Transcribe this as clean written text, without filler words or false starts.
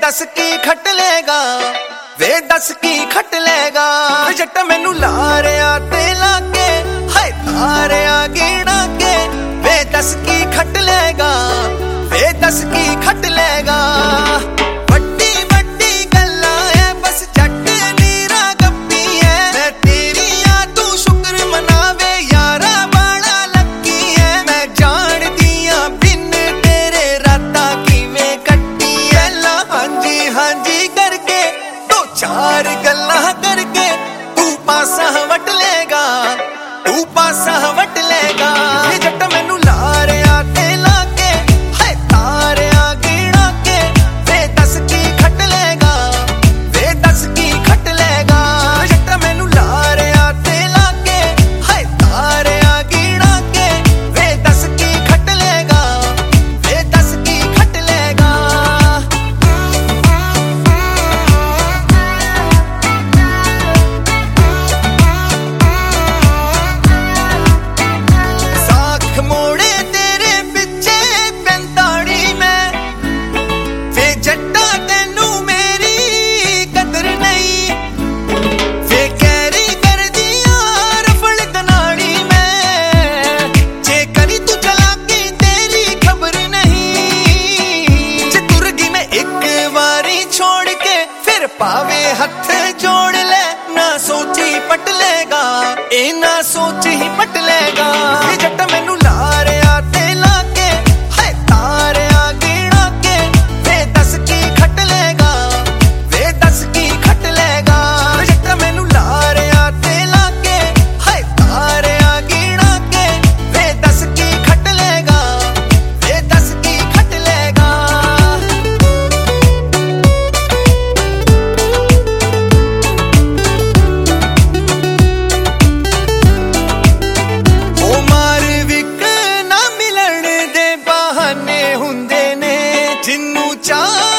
दस की खट लेगा, वे दस की खट लेगा। जट मैनू लारिया ते लाके हाय तारिया गिना के, वे दस की खट लेगा, वे दस की खट लेगा। वड्डी वड्डी गल्लां है बस जट नीरा गप्पी है, मैं तेरी आ तू शुक्र मनावे यारा बाला लकी है। मैं जान दिया बिन तेरे रातां किवें कट्टी है। ला हांजी हांजी करके दो चार गल्लां करके तू पासा वट लेगा, तू पासा वट लेगा। जट मैनू लारिया ते लाके हाय तारिया गिना के, वे दस की खट लेगा, वे दस की खट लेगा। जट मैनू लारिया ते लाके हाय तारिया गिना के, वे दस की खट लेगा, वे दस की खट लेगा। साख मोड़े तेरे पिछे पैंताड़ी में, वे जट्टा तेनू मेरी कदर नहीं। वे कैरी कर दिया रफड़ दनाड़ी में, जे करी तू चलाकी तेरी खबर नहीं। जे तुरगी में एक बारी छोड़ के फिर पावे हथ जोड़ ले, ना सोची पट लेगा, ए ना सोची ही पट लेगा। ये जट मैनू लारिया ते लाके हाय तारिया गिना के, वे दस की खट लेगा, वे दस की खट लेगा। जट मैनू लारिया ते लाके हाय तारिया गिना के, वे दस की खट लेगा, वे दस की खट लेगा। ओ मार विक ना मिलन दे बहाने हुंदे ने, जिन्नू चाह